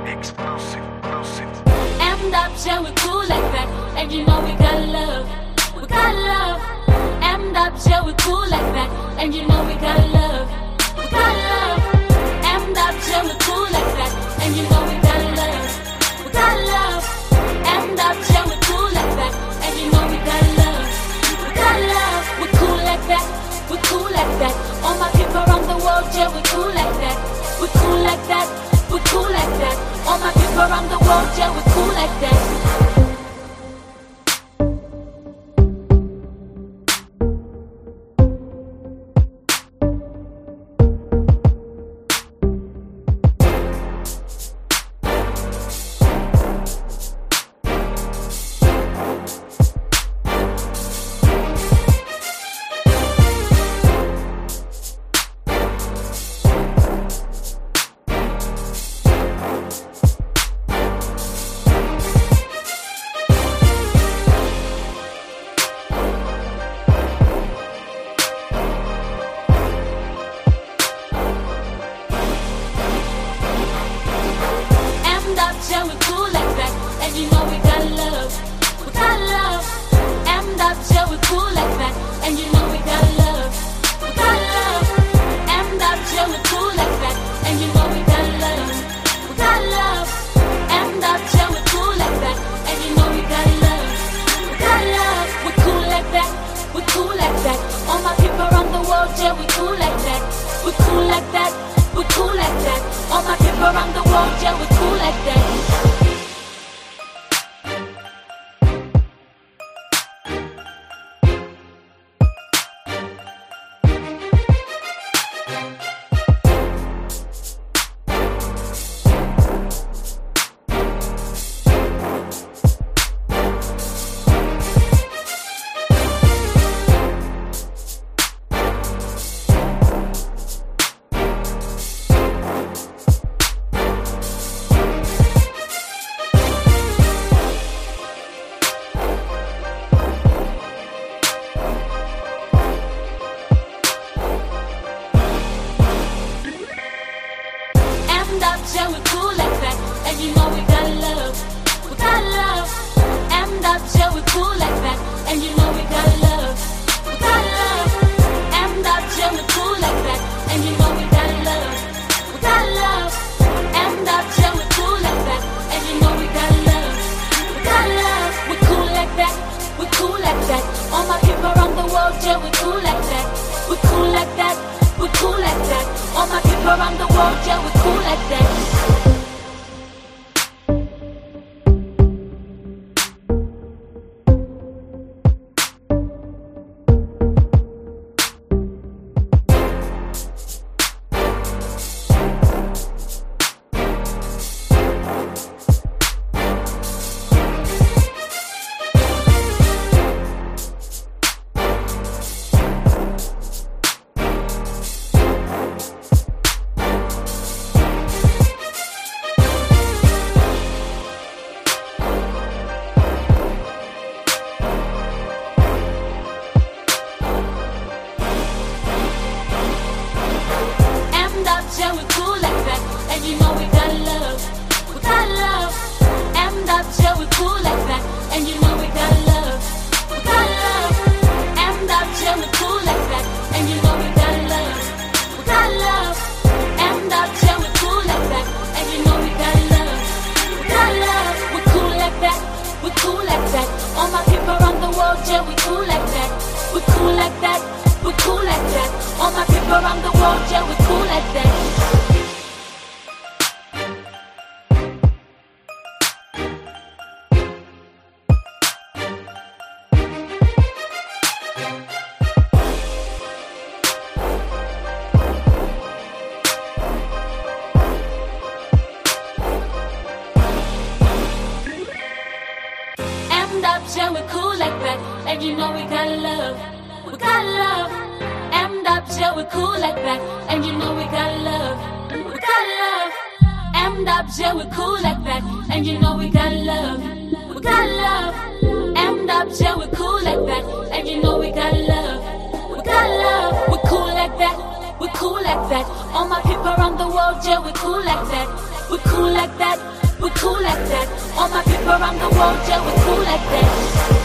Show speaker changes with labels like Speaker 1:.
Speaker 1: Explosive, explosive.
Speaker 2: Emmed up, yeah, we cool like that. And you know we got love. We got love. Emmed up, yeah, we cool like that. And you know we got love. We got love. Emmed up, yeah, we cool like that. And you know we got love. We got love. Emmed up, yeah, we cool like that. And you know we got love. We got love. We cool like that. We cool like that. All my people around the world, yeah, we cool like that. We cool like that. We cool like that. All my people around the world, yeah, we cool like that. Yeah, we cool like that, and you know we got love. We got love. Emmed up, yeah, we cool like that, and you know we got love. We got love. Emmed up, yeah, we cool like that, and you know we got love. We got love. Emmed up, yeah, we cool like that, and you know we got love. We got love. We cool like that. We cool like that. All my people around the world, yeah, we cool like that. We cool like that. We cool like that. All my people around the world, yeah, we cool like that. Yeah, we cool like that, and you know we got love. We got love. Emmed up, yeah, we cool like that, and you know we got love. We got love. Emmed up, yeah, we cool like that, and you know we got love. We got love. Emmed up, yeah, we cool like that, and you know we got love. We got love. We cool like that. We cool like that. All my people around the world, yeah, we cool like that. We cool like that. We cool like that. All my people around the world, yeah, we cool like that. Yeah, we cool like that, and you know we got love. We got love. Emmed up, yeah, we cool like that, and you know we got love. We got love. Emmed up, yeah, we cool like that, and you know we got love. We got love. Emmed up, yeah, we cool like that, and you know we got love. We got love. We cool like that. We cool like that. All my people around the world, yeah, we cool like that. We cool like that. We cool like that. All my people around the world, yeah, we cool like that. Emmed up, yeah, we cool like that, and you know we got love. We got love. Emmed up, yeah, we cool like that, and you know we got love. We got love. Emmed up, yeah, we cool like that, and you know we got love. We got love. Emmed up, yeah, we cool like that, and you know we got love. We got love. We cool like that. We cool like that. All my people around the world, yeah, we cool like that. we're cool like that, we're cool like that. All my people around the world, yeah, we're cool like that.